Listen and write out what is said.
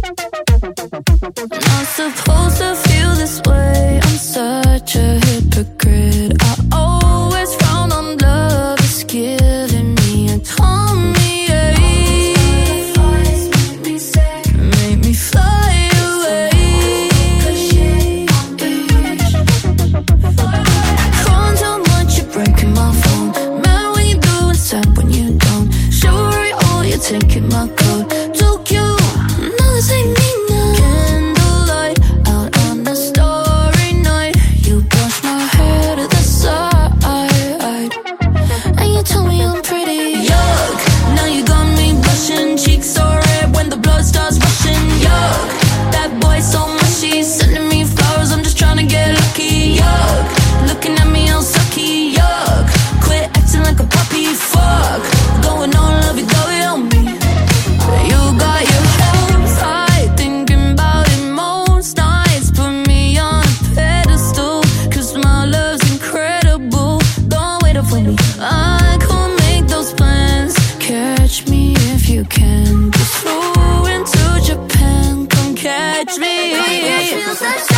Not supposed to feel this way, I'm such a hypocrite. I always frown on love, it's giving me a tummy ache. Make me fly away. Calling too much, you're breaking my phone. Mad when you do and sad when you don't. Sure, oh, you're taking my code. Too cute, no, this ain't me now. Candlelight, out on the starry night. You brush my hair to the side, and you tell me I'm pretty. Yuck, now you got me blushing. Cheeks so red when the blood starts rushing. Yuck, that boy so mushy, sending me flowers, I'm just trying to get lucky. Yuck, looking at me all sucky. Yuck, quit acting like a puppy. Fuck, going on lovey-dovey on me. You got your hopes high, thinking about it most nights. Put me on a pedestal, cause my love's incredible. Don't wait up for me, I could make those plans. Catch me if you can, just flew into Japan. Come catch me.